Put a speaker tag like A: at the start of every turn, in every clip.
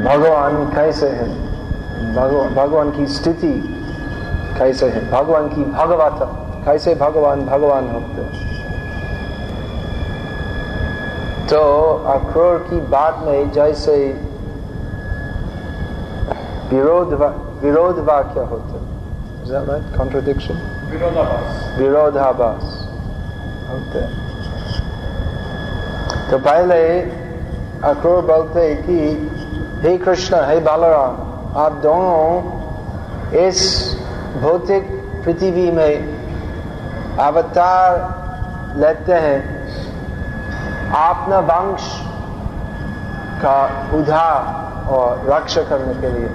A: भगवान कैसे है, भगवान की स्थिति कैसे है, भगवान की भगवता कैसे भगवान होते हैं। तो अक्रूर की बात में जैसे विरोध वाक्य होते हैं, is that right? Contradiction? विरोधाभास होते हैं। तो पहले अक्रूर बोलते कि हे कृष्ण, हे बलराम, आप दोनों इस भौतिक पृथ्वी में अवतार लेते हैं अपना वंश का उद्धार और रक्षा करने के लिए,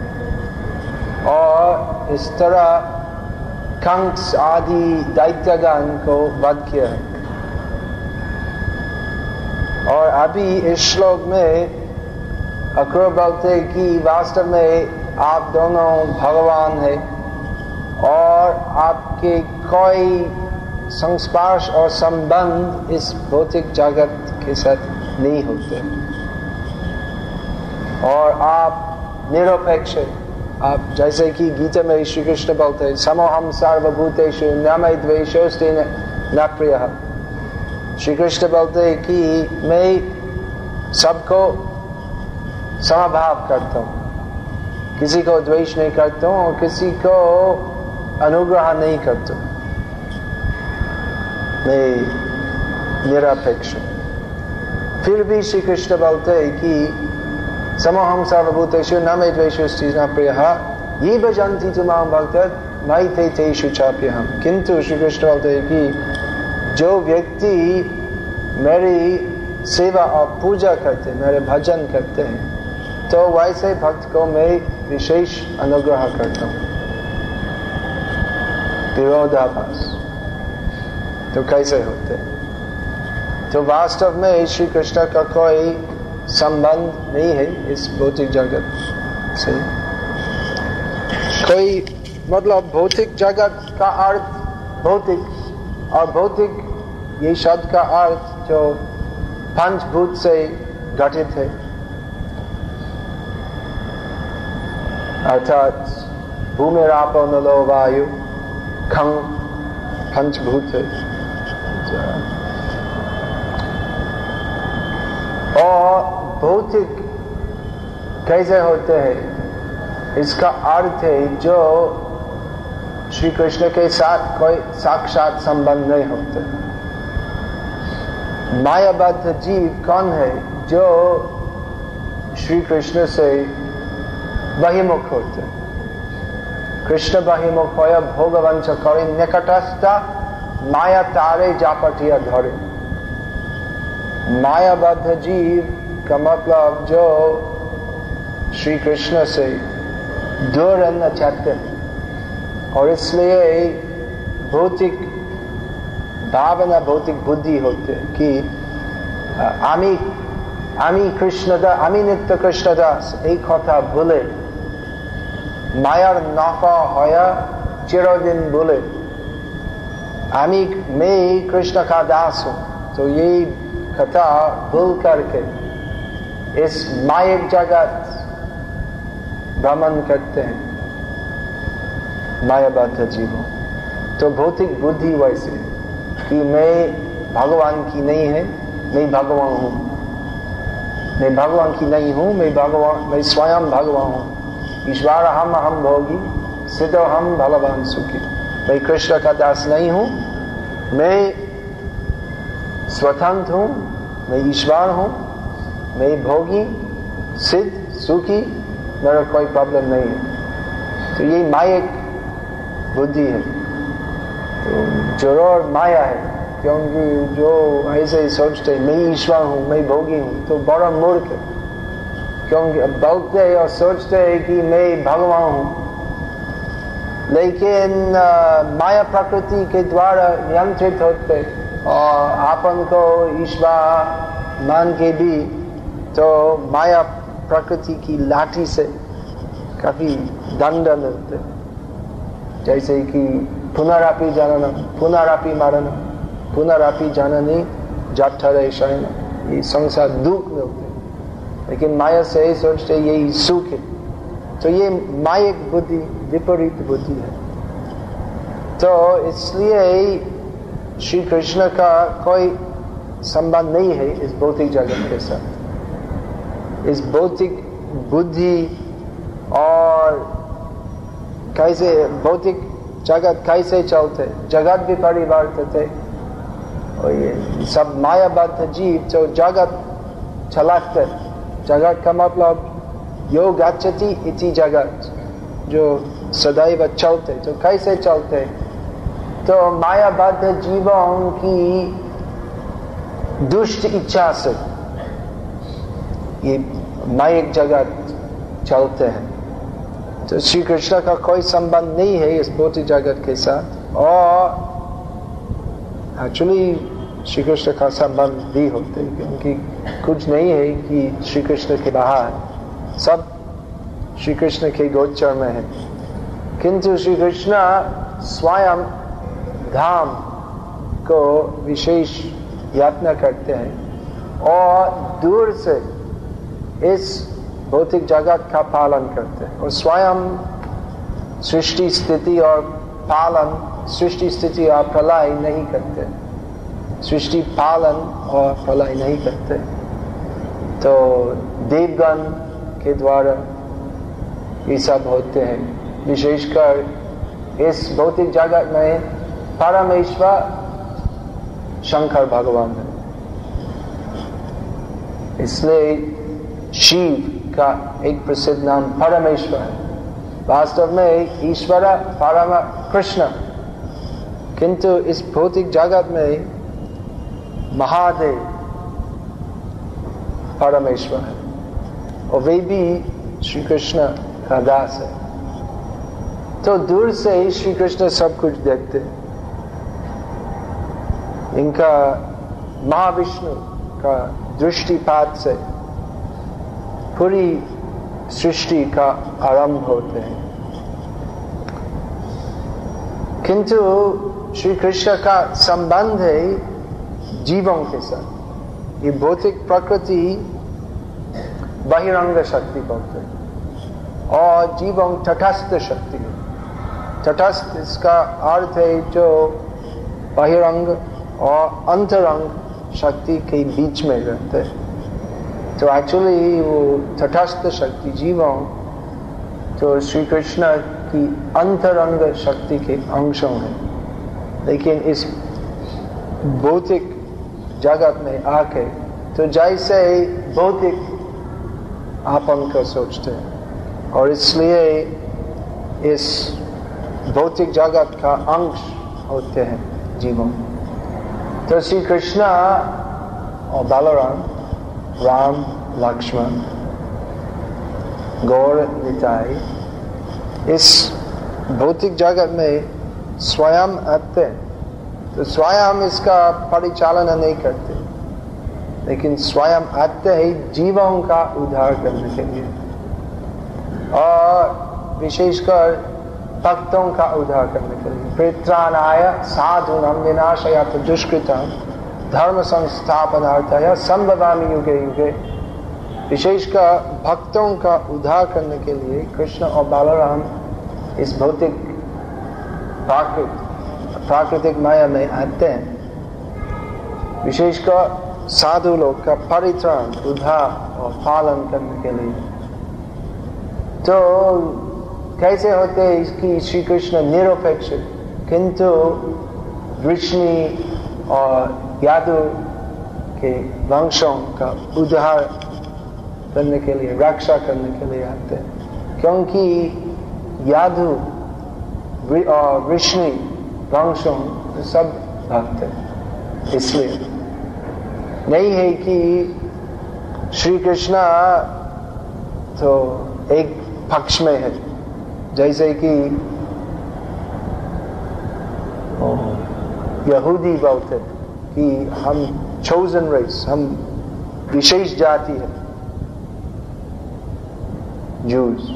A: और इस तरह कंस आदि दैत्यगण को वध किया है। और अभी इस श्लोक में अक्रूर बोलते कि वास्तव में आप दोनों भगवान हैं और आपके कोई संस्पर्श और संबंध इस भौतिक जगत के साथ नहीं होते, और आप निरपेक्ष हैं। आप जैसे कि गीता में श्री कृष्ण बोलते हैं, समोहम सर्वभूतेषु न मयि द्वेषोऽस्ति न प्रियः। श्री कृष्ण बोलते हैं कि मैं सबको समभाव करता हूँ, किसी को द्वेष नहीं करता हूँ और किसी को अनुग्रह नहीं करता हूँ, मैं निरपेक्ष। फिर भी श्री कृष्ण बोलते हैं कि समोहम सर्वभूतेषु न मयि द्वेषोऽस्ति न प्रियः ये भजन्ति तु मां भक्ताः मयि ते तेषु चाप्यहम्। किंतु श्री कृष्ण बोलते हैं कि जो व्यक्ति मेरी सेवा और पूजा करते, मेरे भजन करते हैं, तो वैसे भक्त को मैं विशेष अनुग्रह करता हूँ। विरोधाभास तो कैसे होते हैं? तो वास्तव में श्री कृष्ण का कोई संबंध नहीं है इस भौतिक जगत से। कोई मतलब भौतिक जगत का अर्थ भौतिक, और भौतिक ये शब्द का अर्थ जो पंचभूत से गठित है, अर्थात भूमि आपो नलो वायु खं पंचभूत है। और भौतिक कैसे होते हैं, इसका अर्थ है जो श्री कृष्ण के साथ कोई साक्षात संबंध नहीं होते। मायाबद्ध जीव कौन है? जो श्री कृष्ण से बहिमुख होते हैं। कृष्ण बहिमुख होय भोगवंश करे निकटस्थ माया तारे जापटिया धरे। मायाबद्ध जीव का मतलब जो श्री कृष्ण से दूर रहना चाहते हैं, और इसलिए भौतिक भावना, भौतिक बुद्धि होते हैं कि आमी कृष्णदास, आमी नित्य कृष्णदास, एक कथा बोले मायार नफा होया चिरदिन बोले, मैं कृष्ण का दास हूं। तो ये कथा भूल करके इस मायिक जगत भ्रमण करते हैं मायाबद्ध जीवों। तो भौतिक बुद्धि वैसे कि मैं भगवान की नहीं है, मैं भगवान हूँ, मैं भगवान की नहीं हूँ, मैं स्वयं भगवान हूँ। ईश्वर हम भोगी सिद्धो हम भगवान सुखी। मैं कृष्ण का दास नहीं हूँ, मैं स्वतंत्र हूँ, मैं ईश्वर हूँ, मैं भोगी सिद्ध सुखी, मेरा कोई प्रॉब्लम नहीं है। तो ये मायिक बुद्धि है, तो जरूर माया है, क्योंकि जो ऐसे सोचते मैं ईश्वर हूँ, मैं भोगी हूँ, तो बड़ा मूर्ख है। क्योंकि बोलते और सोचते हैं कि मैं भगवान हूँ, लेकिन माया प्रकृति के द्वारा नियंत्रित होते और आपन को ईश्वर मान के भी तो माया प्रकृति की लाठी से काफी दंड मिलते, जैसे कि पुनरापि जननम पुनरापि मरणम पुनरापि जननी जठरे शयनम, ये संसार दुख मिलते। लेकिन माया से सोचते यही सुख है। तो ये मायिक बुद्धि, विपरीत बुद्धि है। तो इसलिए श्री कृष्ण का कोई संबंध नहीं है इस भौतिक जगत के साथ। इस भौतिक बुद्धि और कैसे भौतिक जगत कैसे चलते, जगत भी परिवर्तित है और ये सब मायाबद्ध जीव जो जगत चलाते। जगत का मतलब यो गच्छति इति जगत, जो सदैव चलते। तो कैसे चलते? तो मायाबद्ध जीवों की दुष्ट इच्छा से ये मायिक जगत चलते हैं। तो श्री कृष्ण का कोई संबंध नहीं है इस भौतिक जगत के साथ। और एक्चुअली श्री कृष्ण का संबंध भी होते हैं, क्योंकि कुछ नहीं है कि श्री कृष्ण के बाहर, सब श्री कृष्ण के गोचर में है। किंतु श्री कृष्ण स्वयं धाम को विशेष यातना करते हैं और दूर से इस भौतिक जगत का पालन करते हैं। और स्वयं सृष्टि स्थिति और पालन, सृष्टि स्थिति और प्रलय नहीं करते, सृष्टि पालन और प्रलय नहीं करते। तो देवगण के द्वारा ये सब होते हैं। विशेषकर इस भौतिक जगत में परमेश्वर शंकर भगवान है, इसलिए शिव का एक प्रसिद्ध नाम परमेश्वर है। वास्तव में ईश्वर परम कृष्ण, किंतु इस भौतिक जगत में महादेव परमेश्वर है और वे भी श्री कृष्ण का दास है। तो दूर से ही श्री कृष्ण सब कुछ देखते हैं। इनका महाविष्णु का दृष्टिपात से पूरी सृष्टि का आरंभ होते हैं। किंतु श्री कृष्ण का संबंध है जीवों के साथ। ये भौतिक प्रकृति बहिरंग शक्ति बोलते हैं और जीवों तटस्थ शक्ति है। तटस्थ इसका अर्थ है जो बहिरंग और अंतरंग शक्ति के बीच में रहते हैं। तो एक्चुअली वो तटस्थ शक्ति जीवों तो श्री कृष्ण की अंतरंग शक्ति के अंशों हैं। लेकिन इस भौतिक जगत में आके तो जैसे भौतिक आपन को सोचते हैं और इसलिए इस भौतिक जगत का अंश होते हैं जीवों। तो श्री कृष्ण और बलराम, राम लक्ष्मण, गौर निताई इस भौतिक जगत में स्वयं आते हैं। तो स्वयं इसका परिचालन नहीं करते, लेकिन स्वयं आते ही जीवों का उद्धार करने के लिए और विशेषकर भक्तों का उद्धार करने के लिए। परित्राणाय साधूनां विनाशाय दुष्कृतां धर्म संस्थापनार्थाय संभवामि युगे युगे। विशेषकर भक्तों का उद्धार करने के लिए कृष्ण और बलराम इस भौतिक प्राकृतिक माया में आते हैं, विशेषकर साधु लोग का परित्राण, उद्धार और पालन करने के लिए। तो कैसे होते हैं इसकी श्री कृष्ण निरपेक्ष, किंतु वृष्णि और यादव के वंशों का उद्धार करने के लिए, रक्षा करने के लिए आते हैं। क्योंकि यादव और वृष्णि वंशों सब भक्त हैं, इसलिए नहीं है कि श्री कृष्ण तो एक पक्ष में है, जैसे कि यहूदी बोलते कि हम chosen race, हम विशेष जाति है, Jews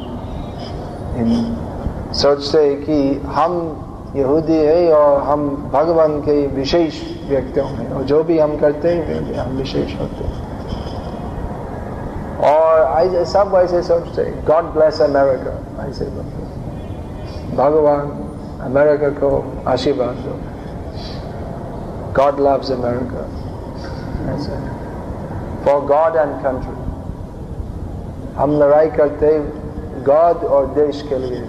A: सोचते हैं कि हम यहूदी है और हम भगवान के विशेष व्यक्तियों हैं और जो भी हम करते हैं हम विशेष होते हैं। और ऐसे सब ऐसे सोचते, गॉड ब्लेस अमेरिका, ऐसे बोलते, भगवान अमेरिका को आशीर्वाद दो, गॉड लव्स अमेरिका, ऐसे फॉर गॉड एंड कंट्री। हम लड़ाई करते गॉड और देश के लिए,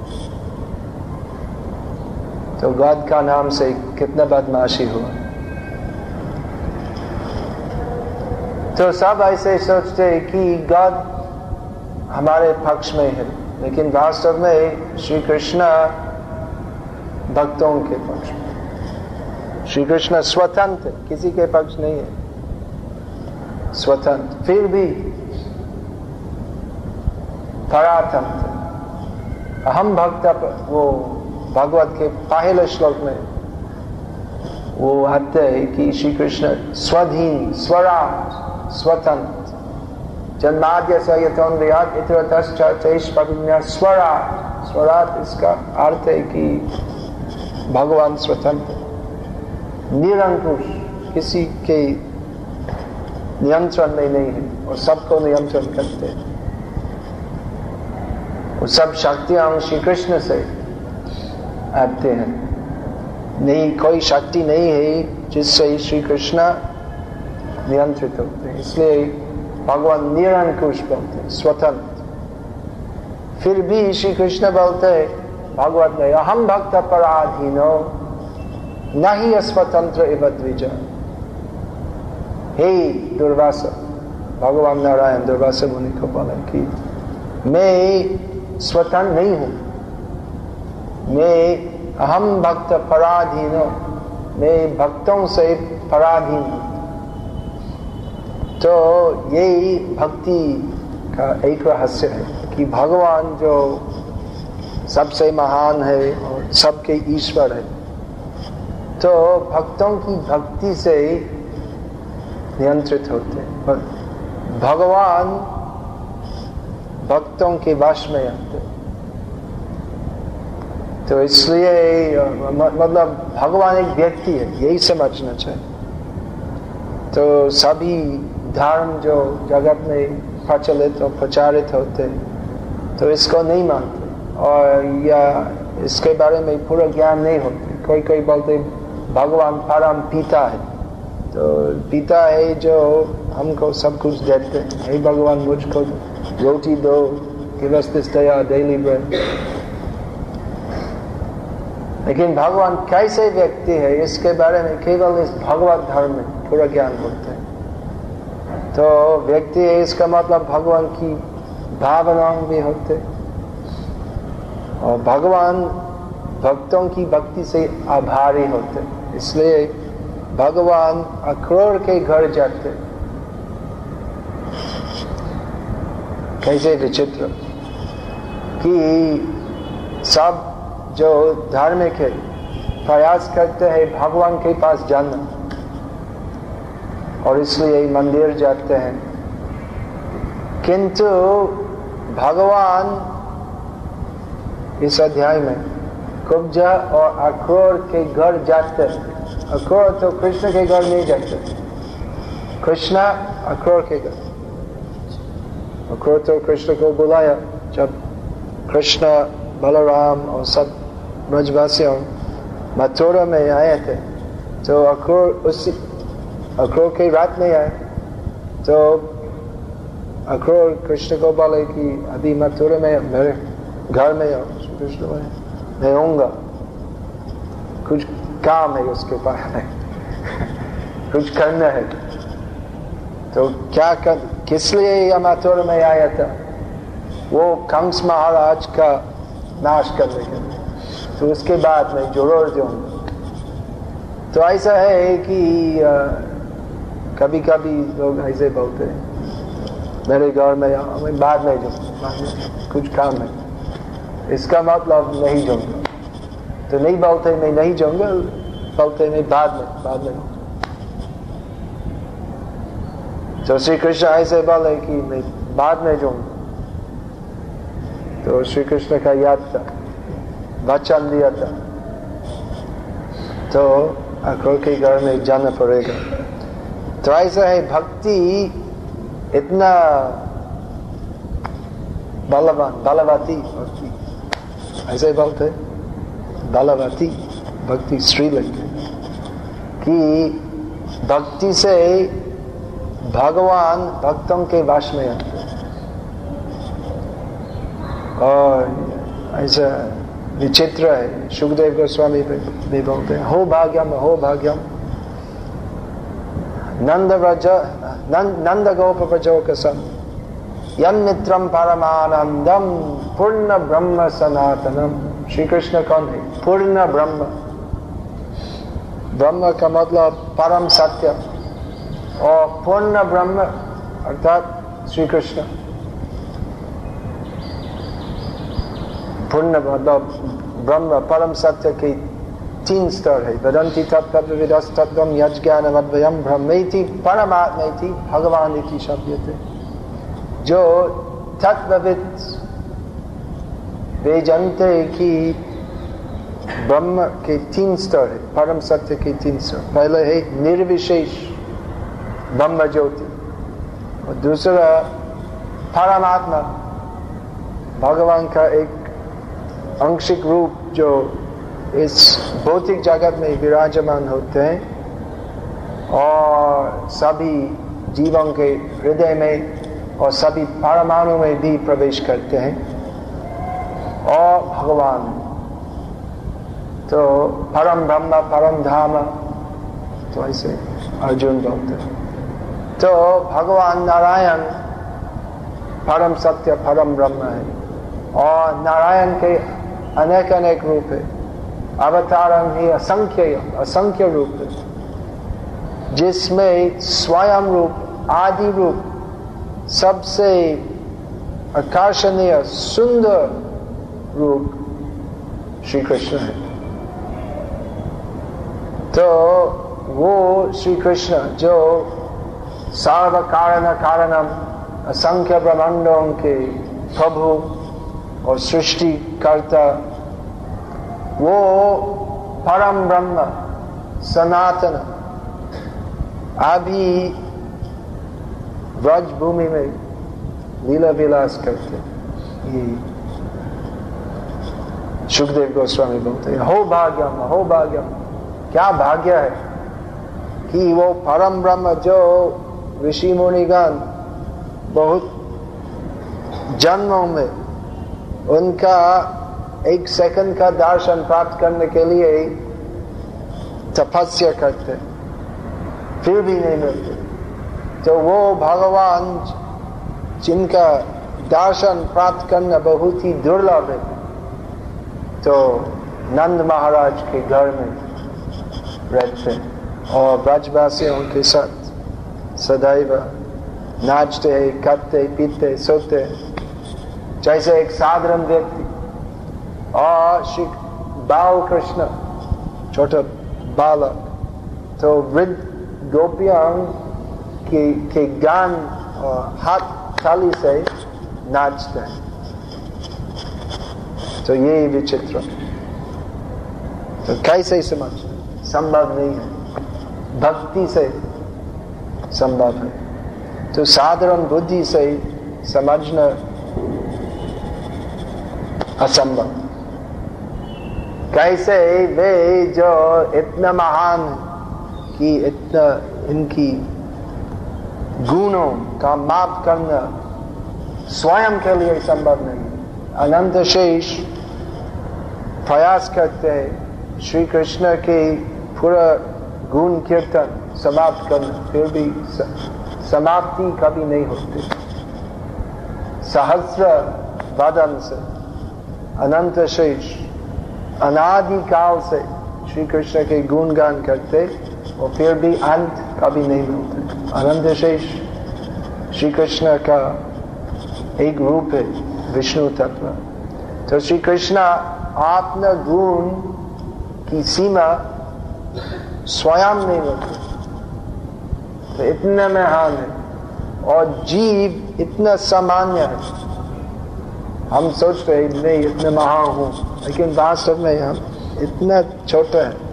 A: तो गॉड का नाम से कितना बदमाशी हुआ। तो सब ऐसे सोचते कि गॉड हमारे पक्ष में है, लेकिन वास्तव में श्री कृष्ण भक्तों के पक्ष में। श्री कृष्ण स्वतंत्र, किसी के पक्ष नहीं है, स्वतंत्र, फिर भी परातंत्र। अहम भक्त, वो भागवत के पहले श्लोक में वो आते है कि श्री कृष्ण स्वधीन, स्वराट, स्वतंत्र, जन्माद्य स यतोन्मयात् इतरतश्चार्थैः स्वराट। स्वराट इसका अर्थ है कि भगवान स्वतंत्र, निरंकुश, किसी के नियंत्रण में नहीं है और सबको नियंत्रण करते हैं। और सब शक्तियां श्री कृष्ण से आते हैं, नहीं कोई शक्ति नहीं है जिससे श्री कृष्ण नियंत्रित होते हैं, इसलिए भगवान निरंकुश बोलते हैं, स्वतंत्र। फिर भी श्री कृष्ण बोलते हैं भागवत में, अहम भक्त पराधीनो नहीं स्वतंत्र इव द्विज। हे दुर्वासा, भगवान नारायण दुर्वासा मुनि को बोले कि मैं स्वतंत्र नहीं हूं, मैं अहम भक्त पराधीनो, मैं भक्तों से पराधीन हूं। तो यही भक्ति का एक रहस्य है कि भगवान जो सबसे महान है और सबके ईश्वर है, तो भक्तों की भक्ति से नियंत्रित होते हैं, पर भगवान भक्तों के वश में आते। तो इसलिए मतलब भगवान एक व्यक्ति है, यही समझना चाहिए। तो सभी धर्म जो जगत में प्रचलित और प्रचारित होते तो इसको नहीं मानते, और या इसके बारे में पूरा ज्ञान नहीं होते। कोई कोई बोलते भगवान परम पिता है, तो पिता है जो हमको सब कुछ देते हैं, हे भगवान मुझको रोटी दो, give us this day our daily bread। लेकिन भगवान कैसे व्यक्ति है इसके बारे में केवल इस भगवत धर्म में पूरा ज्ञान होता है। तो व्यक्ति है इसका मतलब भगवान की भावनाएं भी होते, और भगवान भक्तों की भक्ति से आभारी होते, इसलिए भगवान अक्रूर के घर जाते। कैसे विचित्र कि सब जो धार्मिक है प्रयास करते हैं भगवान के पास जाना, और इसलिए मंदिर जाते हैं, किंतु भगवान इस अध्याय में कुब्जा और अक्रूर के घर जाते। अक्रूर तो कृष्ण के घर नहीं जाते, कृष्ण अक्रूर के घर। अक्रूर तो कृष्ण को बुलाया जब कृष्ण बलराम और सब ब्रजवासियों मथुरा में आए थे, तो अक्रूर के रात नहीं आए, तो अक्रूर कृष्ण को बोले कि अभी मथुरा में मेरे घर में आओ। कृष्ण बोले मैं आऊंगा, कुछ काम है उसके पास में कुछ करना है। तो क्या कर, किस लिए यह मथुरा में आया था? वो कंस महाराज का नाश करने के लिए, तो उसके बाद में जरूर जाऊंगा। तो ऐसा है कि कभी कभी लोग ऐसे बोलते हैं मेरे घर में मैं बाद में जाऊंगा, कुछ काम है, इसका मतलब नहीं जाऊंगा। तो नहीं बोलते मैं नहीं जाऊंगा, बोलते मैं बाद में। तो श्री कृष्ण ऐसे बोले कि मैं बाद में जाऊंगा। तो श्री कृष्ण का याद था, वचन दिया था, तो अक्रूर के घर में जाना पड़ेगा। तो ऐसा है भक्ति इतना बलवान, बलवती भक्ति, ऐसे बोलते बलवती भक्ति स्त्रीलिंग, कि भक्ति से भगवान भक्तों के वश में आते हैं। और ऐसा विचित्र है, सुखदेव गोस्वामी भी बोलते हैं, हो भाग्यम नंद गोप प्रजो कसम यम मित्रम परमानंदम पूर्ण ब्रह्म सनातनम। श्री कृष्ण कौन है? पूर्ण ब्रह्म। ब्रह्म का मतलब परम सत्य, और पूर्ण ब्रह्म अर्थात श्री कृष्ण। पूर्ण मतलब ब्रह्म परम सत्य के 3 स्तर है। वदन्ति तत्त्वविदः तत्त्वं यज्ञानमद्वयं ब्रह्मेति परमात्मेति भगवान इति शब्दते। जो तत्वविद वे जानते हैं कि ब्रह्म के 3 स्तर है, परम सत्य के 3 स्तर। पहले है निर्विशेष ब्रह्म ज्योति, और दूसरा परमात्मा, भगवान का एक आंशिक रूप जो इस भौतिक जगत में विराजमान होते हैं और सभी जीवों के हृदय में और सभी परमाणु में भी प्रवेश करते हैं। और भगवान तो परम ब्रह्म परम धाम, तो ऐसे अर्जुन बोलते हैं। तो भगवान नारायण परम सत्य परम ब्रह्म है, और नारायण के अनेक अनेक रूप है। अवतारम ही असंख्य रूप है, जिसमें स्वयं रूप आदि रूप सबसे आकर्षणीय सुंदर रूप श्री कृष्ण है। तो वो श्री कृष्ण जो सर्व कारण कारणम असंख्य ब्रह्मांडों के प्रभु और सृष्टि करता, वो परम ब्रह्म सनातन अभी ब्रज भूमि में लीला विलास करते। ये सुखदेव गोस्वामी बोलते हैं, हो भाग्यम, क्या भाग्य है कि वो परम ब्रह्म जो ऋषि मुनिगण बहुत जन्मों में उनका 1 सेकंड का दर्शन प्राप्त करने के लिए तपस्या करते, फिर भी नहीं मिलते। तो वो भगवान जिनका दर्शन प्राप्त करना बहुत ही दुर्लभ है, तो नंद महाराज के घर में रहते और ब्रजवासियों के साथ सदैव नाचते, खाते, पीते, सोते, जैसे एक साधारण व्यक्ति। और श्री बाल कृष्ण छोटा बालक तो वृद्ध गोपियों के गान और हाथ ताली से नाचते हैं। तो ये विचित्र, तो कैसे समझ? संभव नहीं है, भक्ति से संभव है। तो साधारण बुद्धि से समझना असंभव। कैसे वे जो इतना महान कि इतना इनकी गुणों का माप करना स्वयं के लिए संभव नहीं, अनंत शेष प्रयास करते हैं श्री कृष्ण के पूरा गुण कीर्तन समाप्त करना, फिर भी समाप्ति कभी नहीं होती। सहस्र वदन से अनंत शेष अनादि काल से श्री कृष्ण के गुणगान करते, और फिर भी अंत कभी नहीं मिलते। अनंत शेष श्री कृष्ण का एक रूप है, विष्णु तत्व। तो श्री कृष्ण आत्म गुण की सीमा स्वयं नहीं होती, तो इतना महान है, और जीव इतना सामान्य है। हम सोचते हैं मैं इतना महान हूं, लेकिन वास्तव में हम इतना छोटा है।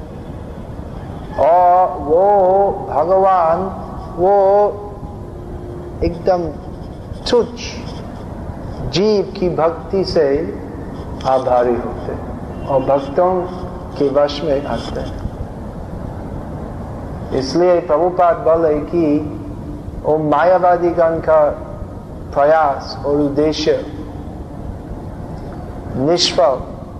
A: और वो भगवान वो एकदम तुच्छ जीव की भक्ति से आभारी होते और भक्तों के वश में आते हैं। इसलिए प्रभुपाद बोले कि वो मायावादी गण का प्रयास और उद्देश्य निष्फल,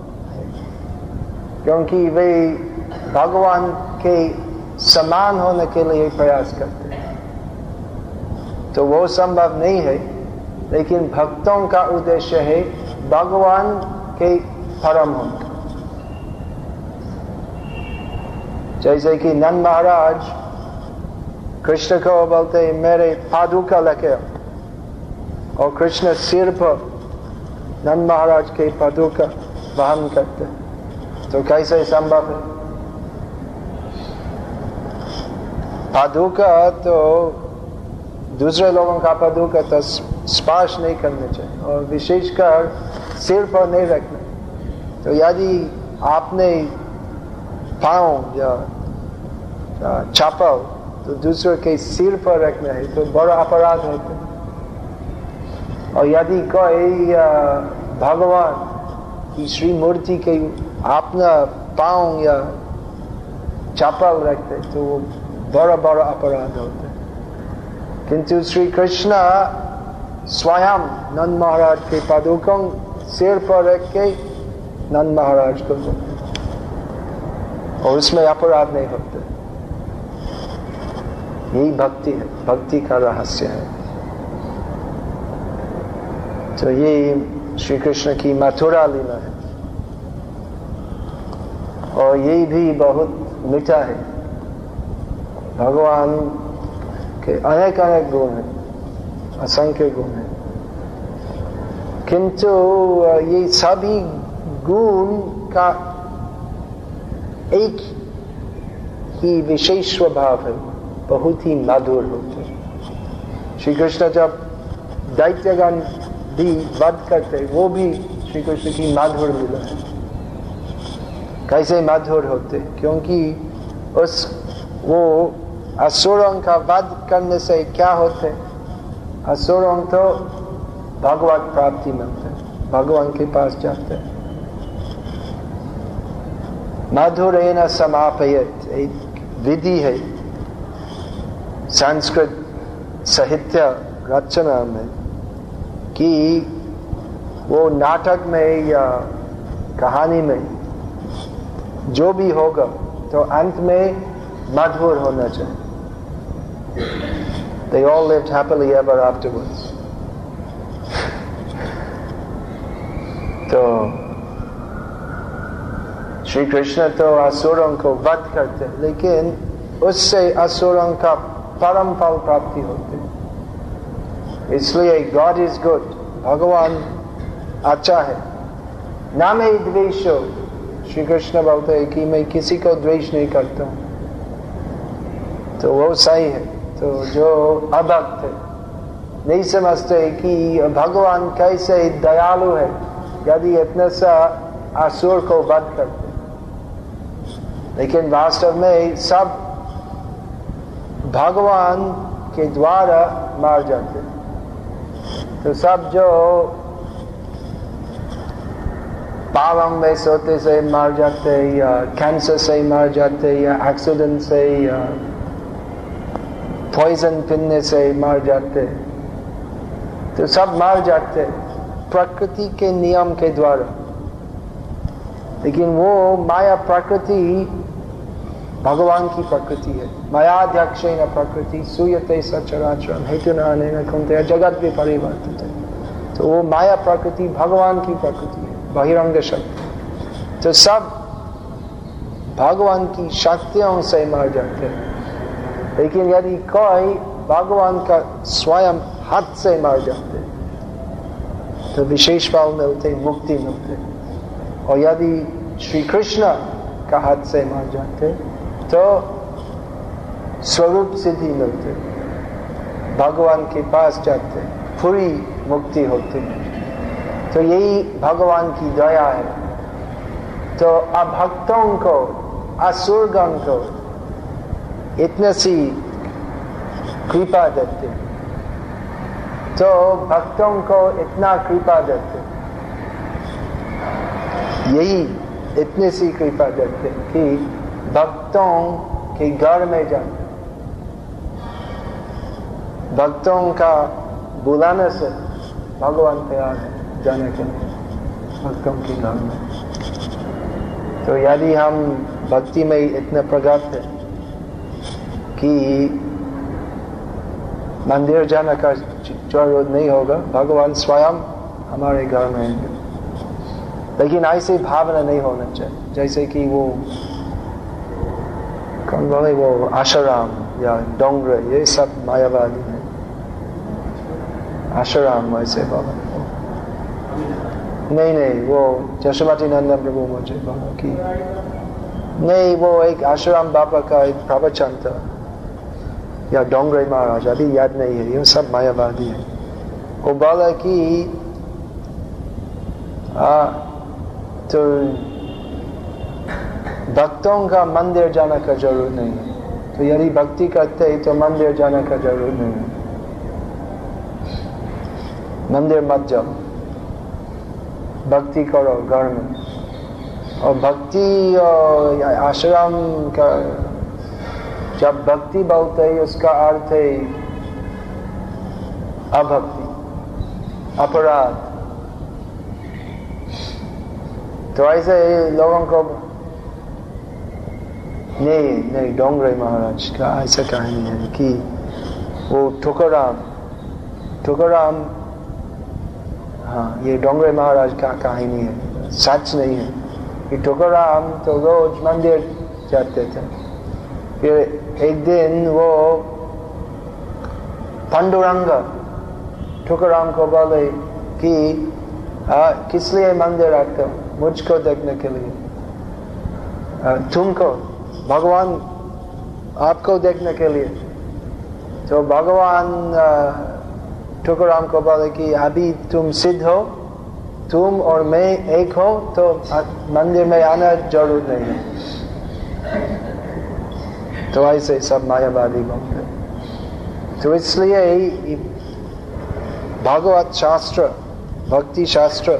A: क्योंकि वे भगवान के समान होने के लिए प्रयास करते हैं, तो वो संभव नहीं है। लेकिन भक्तों का उद्देश्य है भगवान के परम होना। जैसे कि नंद महाराज कृष्ण को बोलते मेरे पादुका लेके, और कृष्ण सिर पर नंद महाराज के पादुका वहन करते, तो कैसे संभव है? पादुका तो दूसरे लोगों का पादुका तो स्पर्श नहीं करना चाहिए, और विशेषकर सिर पर नहीं रखना। तो यदि आपने पाँव या चप्पल तो दूसरे के सिर पर रखना है तो बड़ा अपराध होता है। और यदि कोई भगवान की श्री मूर्ति के अपना पाँव या चप्पल रखते तो वो बड़ा बड़ा अपराध होता है। किंतु श्री कृष्ण स्वयं नंद महाराज के पादुकों सिर पर रख के नंद महाराज को बोलते और उसमें अपराध नहीं होते। यही भक्ति है, भक्ति का रहस्य है। तो ये श्री कृष्ण की मथुरा लीला है, और ये भी बहुत मीठा है। भगवान के अनेक अनेक गुण हैं, असंख्य गुण हैं, किंतु ये सभी गुण का एक ही विशेष स्वभाव है, बहुत ही मधुर होते हैं। श्री कृष्ण जब दैत्यगण भी वध करते वो भी श्री कृष्ण की मधुर लीला है। कैसे मधुर होते? क्योंकि उस वो असुरों का वध करने से क्या होते? असुरों तो भगवत प्राप्ति मिलते, भगवान के पास जाते हैं। मधुरेण समापयेत एक विधि है संस्कृत साहित्य रचना में कि वो नाटक में या कहानी में जो भी होगा तो अंत में मधुर होना चाहिए। They all lived happily ever afterwards. तो श्री कृष्ण तो असुरों को वध करते, लेकिन उससे असुरों का परम फल प्राप्ति होती। इसलिए गॉड इज गुड, भगवान अच्छा है। ना मैं द्वेषो, श्री कृष्ण बोलते हैं कि मैं किसी को द्वेष नहीं करता हूँ, तो वो सही है। तो जो अभक्त है नहीं समझते कि भगवान कैसे दयालु है यदि इतने सा असुर को वध करते, लेकिन वास्तव में सब भगवान के द्वारा मार जाते। तो सब जो पावंग में सोते से मार जाते, या कैंसर से मार जाते, या एक्सीडेंट से, या पॉइजन पीने से मार जाते, तो सब मार जाते प्रकृति के नियम के द्वारा। लेकिन वो माया प्रकृति भगवान की प्रकृति है। मायाध्यक्षेण प्रकृति सूयते सचराचरम हेतुनानेन कुंते जगत भी परिवर्तित है। तो वो माया प्रकृति भगवान की प्रकृति है, बहिरंग शक्ति। तो सब भगवान की शक्तियों से मर जाते हैं। लेकिन यदि कोई भगवान का स्वयं हाथ से मर जाते तो विशेष फल मिलते, मुक्ति मिलते। और यदि श्री कृष्ण का हाथ से मर जाते तो स्वरूप सिद्धि मिलते, भगवान के पास जाते, पूरी मुक्ति होती। तो यही भगवान की दया है। तो अभक्तों को, असुरगण को इतने सी कृपा देते, तो भक्तों को इतना कृपा देते, यही इतनी सी कृपा देते कि भक्तों के घर में जाते, भक्तों का बुलाने से भगवान तैयार है जाने के लिए भक्तों के घर में। तो यदि हम भक्ति में इतने प्रगत है कि मंदिर जाने का जरूरत नहीं होगा, भगवान स्वयं हमारे घर में आएंगे। लेकिन ऐसी भावना नहीं होना चाहिए जैसे कि वो कौन बोले वो आश्रम या डोंगरे, ये सब मायावादी है। आश्रम वैसे बोला नहीं, वो जशोमती नंदन प्रभु मुझे बोला कि नहीं, वो एक आश्रम बाबा का एक प्रवचन था या डोंगरे महाराज, अभी याद नहीं है, ये सब मायावादी है। वो बोला कि तो भक्तों का मंदिर जाने का जरूरत नहीं है, तो यदि भक्ति करते तो मंदिर जाने का जरूरत नहीं है, मंदिर मत जाओ, भक्ति करो घर में। और भक्ति और आश्रम का जब भक्ति बोलते है उसका अर्थ है अभक्ति, अपराध। तो ऐसे लोगों को नहीं डोंगरे महाराज का ऐसा कहानी है कि वो ठुकराम, हाँ ये डोंगरे महाराज का कहानी है, सच नहीं है कि ठुकराम तो रोज मंदिर जाते थे। फिर एक दिन वो पांडुरंग ठुकराम को बोले कि किस लिए मंदिर आते हो? मुझको देखने के लिए। तुमको? भगवान आपको देखने के लिए। तो भगवान ठुकराम को बोले कि अभी तुम सिद्ध हो, तुम और मैं एक हो, तो मंदिर में आना जरूर नहीं है। तो ऐसे सब मायावादी बोलते। तो इसलिए भागवत शास्त्र, भक्ति शास्त्र,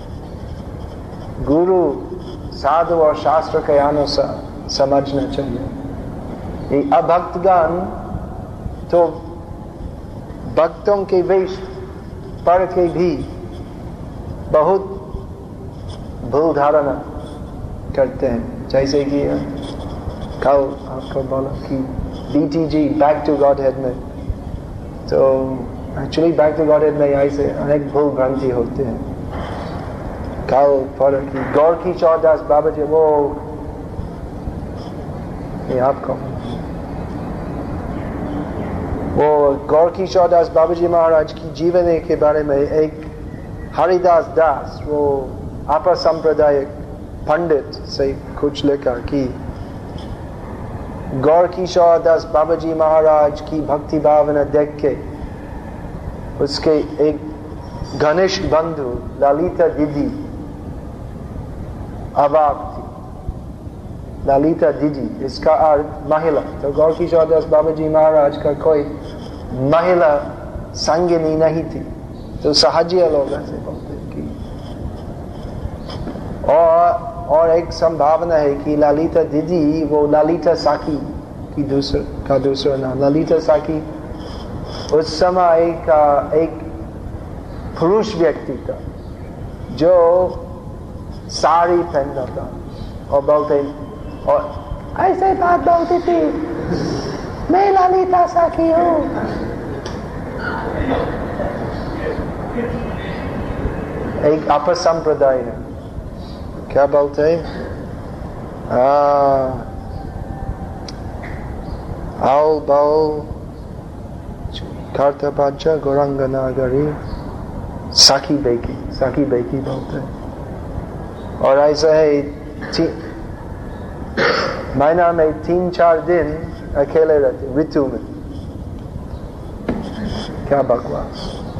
A: गुरु साधु और शास्त्र के अनुसार समझना चाहिए। ये अभक्तगण तो भक्तों के वेश पर के भी बहुत भूल धारणा करते हैं। जैसे कि कल आपको बोला कि BTG बैक टू गॉडहेड में, तो एक्चुअली बैक टू गॉडहेड में ऐसे अनेक भूल भ्रांति होते हैं। कल पढ़ा कि गौर किशोर दास बाबा जी, वो आपको वो गौर किशोर दास बाबा जी महाराज की जीवनी के बारे में एक हरिदास दास, वो अपर सांप्रदायिक पंडित से कुछ लिखा कि गौर किशोर दास बाबा जी महाराज की भक्ति भावना देख के उसके एक घनिष्ठ बंधु ललिता दीदी अवाक थी। ललिता दीदी इसका अर्थ महिला। तो गौर किशोर दास बाबा जी महाराज का कोई महिला संगिनी नहीं थी, तो सहजिया लोग ऐसे बोलते कि और एक संभावना है कि ललिता दीदी वो ललिता साकी की दूसरा नाम। ललिता साकी उस समय का एक पुरुष व्यक्ति था जो साड़ी पहनता था और बोलते, और ऐसे बात बोलती थी, मैं ललिता साकी हूँ। एक अपर संप्रदाय है, क्या बोलते हैं, आओ बाओ कार्तपाचा गौरंगनागरी साकी बेकी बोलते हैं। और ऐसा है महीना में 3-4 दिन अकेले रहते ऋतु में। क्या बकवास।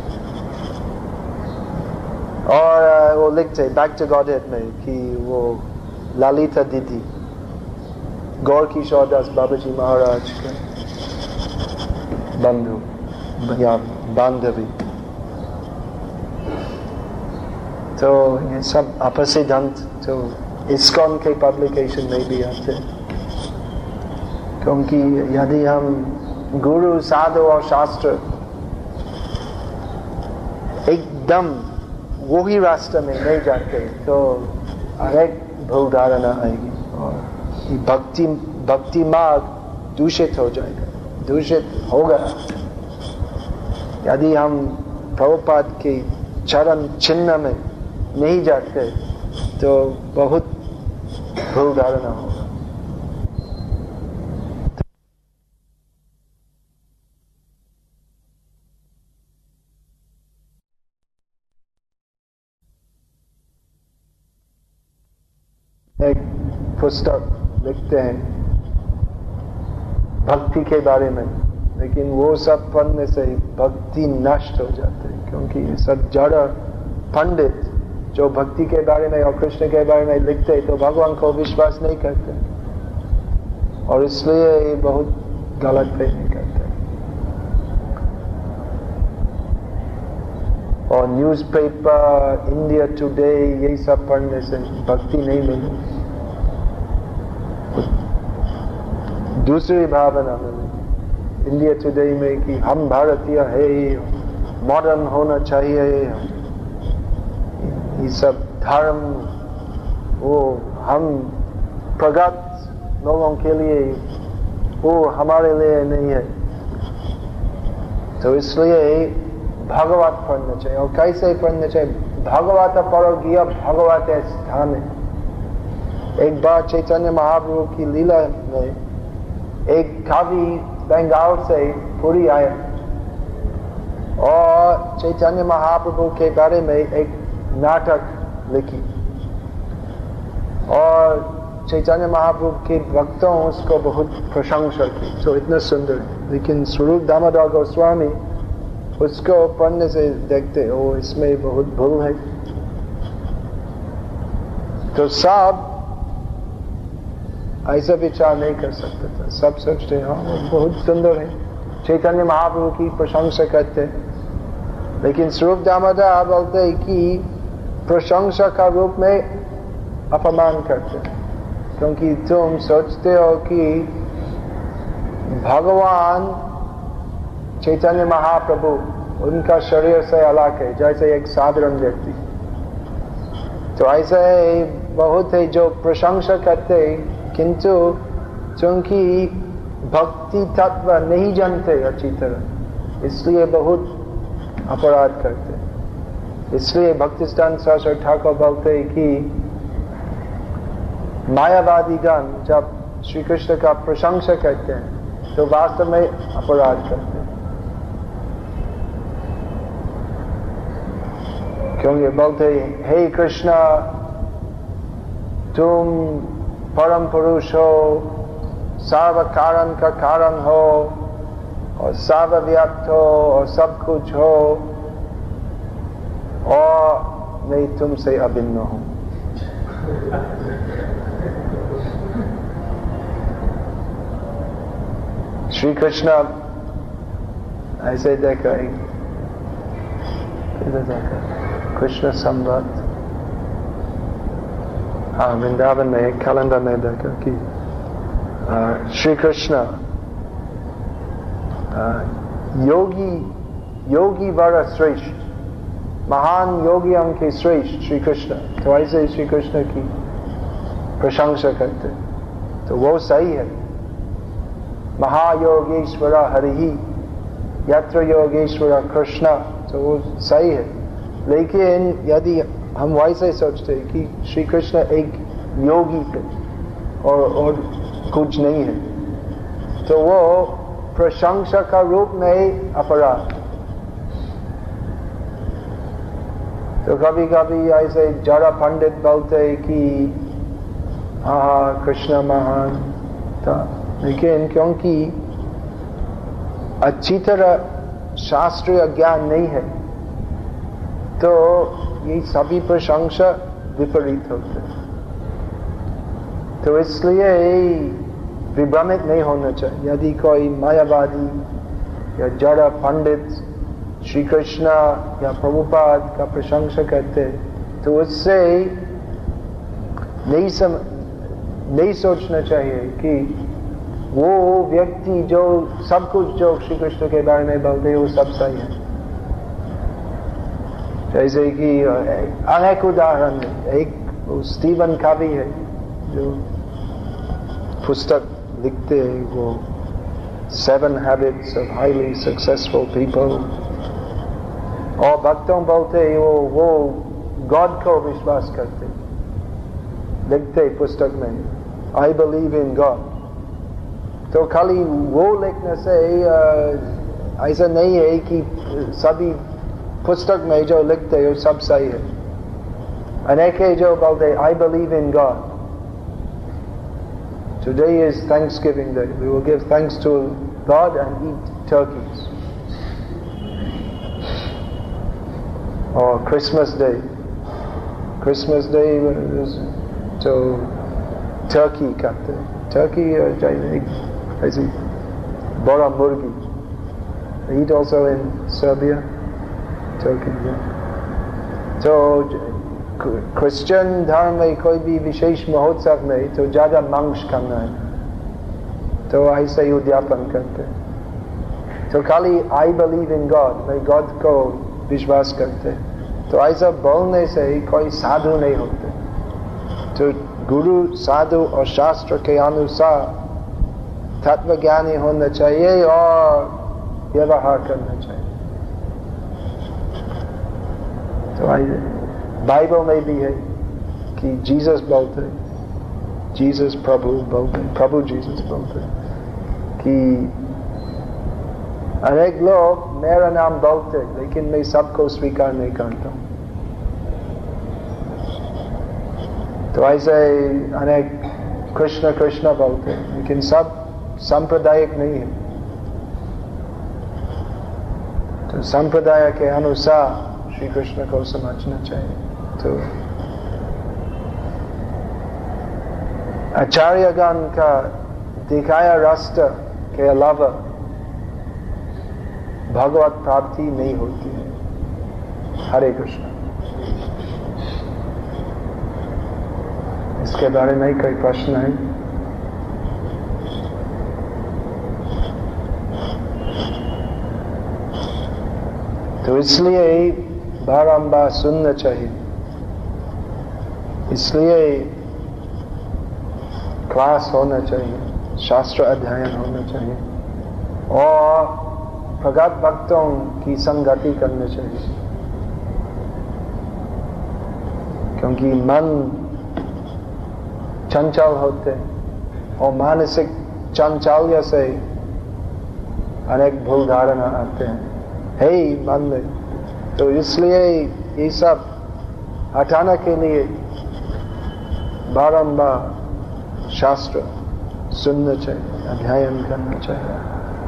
A: और वो लिखते बैक टू गॉडहेड में कि वो ललिता दीदी गौर किशोर दास बाबा जी महाराज के बंधु या बांधवी तो ये सब अपसिद्धांत तो इस्कॉन के पब्लिकेशन में भी आते हैं। क्योंकि यदि हम गुरु साधु और शास्त्र एकदम वही रास्ते में नहीं जाते तो अनेक भूल धारणा आएगी और भक्ति मार्ग दूषित हो जाएगा, दूषित होगा। यदि हम प्रभुपाद के चरण चिन्ह में नहीं जाते तो बहुत भूल धारणा होगा। एक पुस्तक लिखते हैं भक्ति के बारे में, लेकिन वो सब पढ़ने से भक्ति नष्ट हो जाते है। क्योंकि सब जड़ पंडित जो भक्ति के बारे में और कृष्ण के बारे में लिखते तो भगवान को विश्वास नहीं करते और इसलिए बहुत गलत फहमी करते। और न्यूज़पेपर, इंडिया टुडे, यही सब पढ़ने से भक्ति नहीं मिली, दूसरी भावना मिली इंडिया टुडे में कि हम भारतीय है, मॉडर्न होना चाहिए, ये सब धर्म वो हम प्रगत लोगों के लिए, वो हमारे लिए नहीं है। तो इसलिए भागवत पढ़ना चाहिए। और कैसे पढ़ना चाहिए? भागवत पढ़ो गया भगवत स्थान है। एक बार चैतन्य महाप्रभु की लीला में एक कवि बंगाल से पुरी आया और चैतन्य महाप्रभु के बारे में एक नाटक लिखी और चैतन्य महाप्रभु के भक्तों उसको बहुत प्रशंसा की, तो इतना सुंदर है। लेकिन स्वरूप दामोदर गोस्वामी उसको पढ़ने से देखते हो इसमें बहुत भूल है। तो सब ऐसा विचार नहीं कर सकते थे, सब सोचते हाँ बहुत सुंदर है, चैतन्य महाप्रभु की प्रशंसा करते। लेकिन स्वरूप दामोदर बोलते कि प्रशंसा का रूप में अपमान करते, क्योंकि तुम सोचते हो कि भगवान चैतन्य महाप्रभु उनका शरीर से अलग है जैसे एक साधारण व्यक्ति। तो ऐसा है बहुत है जो प्रशंसा करते किंतु चूंकि भक्ति तत्व नहीं जानते अच्छी तरह, इसलिए बहुत अपराध करते। इसलिए भक्तिसिद्धांत सरस्वती ठाकुर बोलते कि मायावादी गण जब श्री कृष्ण का प्रशंसा करते हैं तो वास्तव में अपराध करते हैं। क्योंकि बोलते हे कृष्ण तुम परम पुरुष हो, सर्व कारण का कारण हो और सर्वव्याप्त हो और सब कुछ हो और मैं तुमसे अभिन्न हूं। श्री कृष्ण ऐसे देखा कृष्ण संवत वृंदावन में एक कैलेंडर में देखा कि श्री कृष्ण योगी वर श्रेष्ठ, महान योगियों के श्रेष्ठ श्री कृष्ण। तो ऐसे श्री कृष्ण की प्रशंसा करते तो वो सही है। महायोगेश्वर हरि यत्र योगेश्वर कृष्ण, तो वो सही है। लेकिन यदि हम वैसे सोचते कि श्री कृष्ण एक योगी थे और कुछ नहीं है, तो वो प्रशंसा का रूप में अपराध। तो कभी कभी ऐसे जरा पंडित बोलते कि हाँ कृष्ण महान था, लेकिन क्योंकि अच्छी तरह शास्त्रीय ज्ञान नहीं है तो ये सभी प्रशंसा विपरीत होते। तो इसलिए विभ्रमित नहीं होना चाहिए। यदि कोई मायावादी या जड़ पंडित श्री कृष्ण या प्रभुपाद का प्रशंसा करते तो उससे नहीं सोचना चाहिए कि वो व्यक्ति जो सब कुछ जो श्री कृष्ण के बारे में बोलते हैं वो सब सही है। जैसे कि अनेक उदाहरण है। एक स्टीवन कवी है जो पुस्तक लिखते हैं, वो 7 Habits of Highly Successful People, और भक्तों बोलते हैं वो गॉड को विश्वास करते, लिखते पुस्तक में I believe in God। तो खाली वो लिखने से ऐसा नहीं है कि सभी पुस्तक में जो लिखते हैं वो सब सही है। अनेक है जो बोलते I believe in God। Today is Thanksgiving Day. We will give thanks to God and eat turkeys. Or Christmas Day. Christmas Day is to turkey खाते हैं। Turkey ऐसी बड़ा मुर्गी। Eat also in Serbia. Turkey, yeah. तो Christian धर्म में कोई भी विशेष महोत्सव में तो ज्यादा मांस खाना है, तो ऐसे ही उद्यापन करते हैं। तो खाली I believe in God, मैं गॉड को विश्वास करते, तो ऐसा बोलने से कोई साधु नहीं होते। तो गुरु, साधु और शास्त्र के अनुसार तत्वज्ञानी होना चाहिए और व्यवहार करना चाहिए। तो बाइबल में भी है कि जीसस बोलते, जीसस प्रभु बोलते, प्रभु जीसस बोलते कि अनेक लोग मेरा नाम बोलते लेकिन मैं सबको स्वीकार नहीं करता हूं। तो ऐसे अनेक कृष्ण कृष्ण बोलते लेकिन सब सांप्रदायिक नहीं है। तो संप्रदाय के अनुसार श्री कृष्ण को समझना चाहिए। तो आचार्यगण का दिखाया रास्ता के अलावा भगवत प्राप्ति नहीं होती है। हरे कृष्ण। इसके बारे में कोई प्रश्न है? तो इसलिए बारंबार सुनना चाहिए, इसलिए क्लास होना चाहिए, शास्त्र अध्ययन होना चाहिए और प्रगत भक्तों की संगति करना चाहिए। क्योंकि मन चंचल होते और मानसिक चांचल्य से अनेक भूल धारणा आते हैं हे मन में। तो इसलिए ये सब हटाने के लिए बारंबार शास्त्र सुनना चाहिए, अध्ययन करना चाहिए।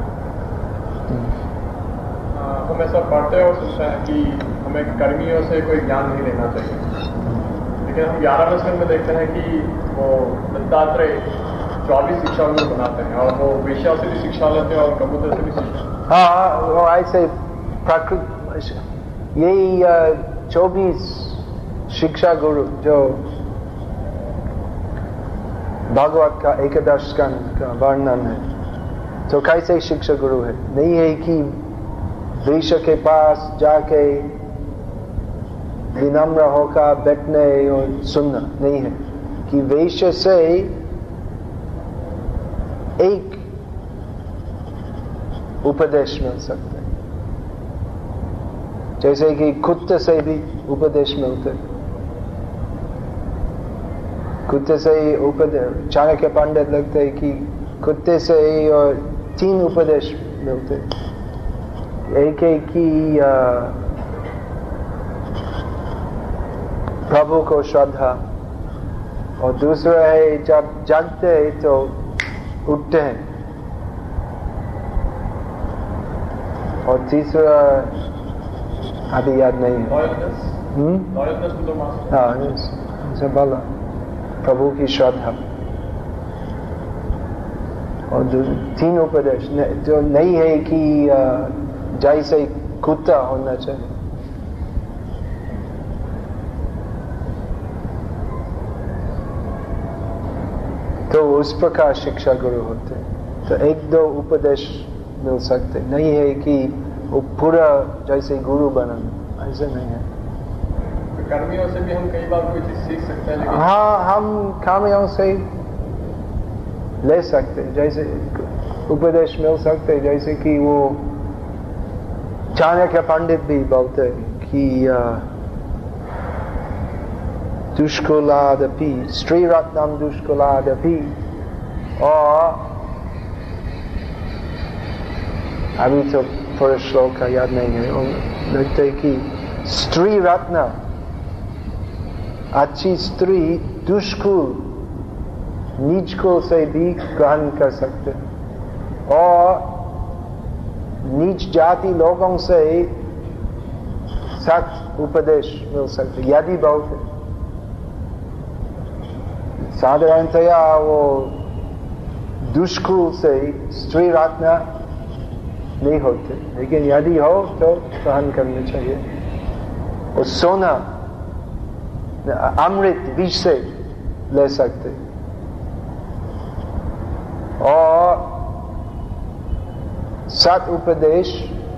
B: हम ऐसा पढ़ते और सुनते हैं कि हमें कर्मियों से कोई ज्ञान नहीं लेना चाहिए, लेकिन हम 11वें स्कंद में देखते हैं कि वो दत्तात्रेय 24 शिक्षा गुरु बनाते हैं और वो वेश्या से भी शिक्षा लेते हैं और कबूतर से भी शिक्षा।
A: हाँ, वो ऐसे प्राकृत यही 24 शिक्षा गुरु जो भागवत का एकादश स्कंद का वर्णन है। तो कैसे शिक्षा गुरु है? नहीं है कि वेश्या के पास जाके विनम्र होकर बैठने और सुनना, नहीं है कि वेश्या से एक उपदेश मिल सकता है, जैसे कि कुत्ते से भी उपदेश मिलते। कुत्ते से ही उपदेश, चाणक्य पंडित लगते है कि कुत्ते से ही और 3 उपदेश मिलते। एक है कि प्रभु को श्रद्धा, और दूसरा है जब जागते हैं तो उठते हैं, और तीसरा अभी याद नहीं है। हाँ, बोला प्रभु की श्रद्धा। और 3 उपदेश जो नहीं है कि जैसे कुत्ता होना चाहिए। तो उस प्रकार शिक्षा गुरु होते। तो एक दो उपदेश मिल सकते, नहीं है कि वो पूरा जैसे गुरु बनना, ऐसा नहीं है।
B: तो कर्मियों से भी हम कई बार कोई चीज सीख सकते हैं, लेकिन
A: हाँ, हम कर्मियों से ले सकते, जैसे उपदेश मिल सकते, जैसे कि वो चाणक्य पंडित भी बोलते कि दुष्कुलादपि स्त्री रत्नम दुष्कुलादपि, और अभी तो पूरा श्लोक का याद नहीं है, लगते कि स्त्री रत्न, अच्छी स्त्री दुष्कुल नीच कुल से भी ग्रहण कर सकते, और नीच जाति लोगों से सत उपदेश मिल सकते यदि बहुत। साधारणतया वो दुष्कुल से स्त्री रत्न नहीं होते, लेकिन यदि हो तो ग्रहण करना चाहिए। और सोना अमृत विष से ले सकते, और सत उपदेश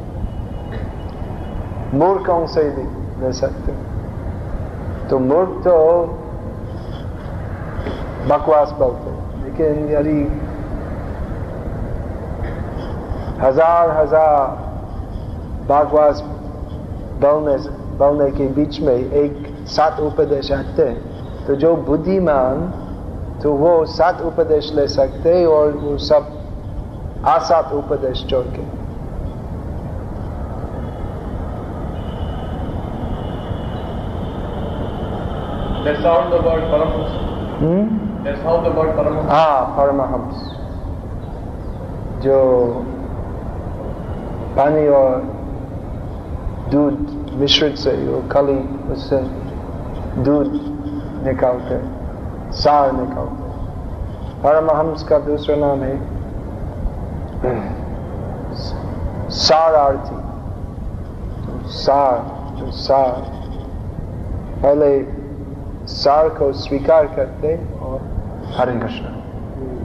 A: मूर्खों से भी ले सकते। तो मूर्ख तो बकवास बोलते, लेकिन यदि हजार बकवास बोलने के बीच में एक सत उपदेश आते, तो जो बुद्धिमान तो वो सत उपदेश ले सकते, और वो सब असत उपदेश छोड़ के।
B: That's how the word Paramahamsa. That's how the word Paramahamsa.
A: हाँ, परमहंस, जो पानी और दूध मिश्रित से, वो खाली उससे दूध निकालते, सार निकालते। परमहंस का दूसरा नाम है सारार्थी। सार पहले सार को स्वीकार करते और हरे कृष्ण।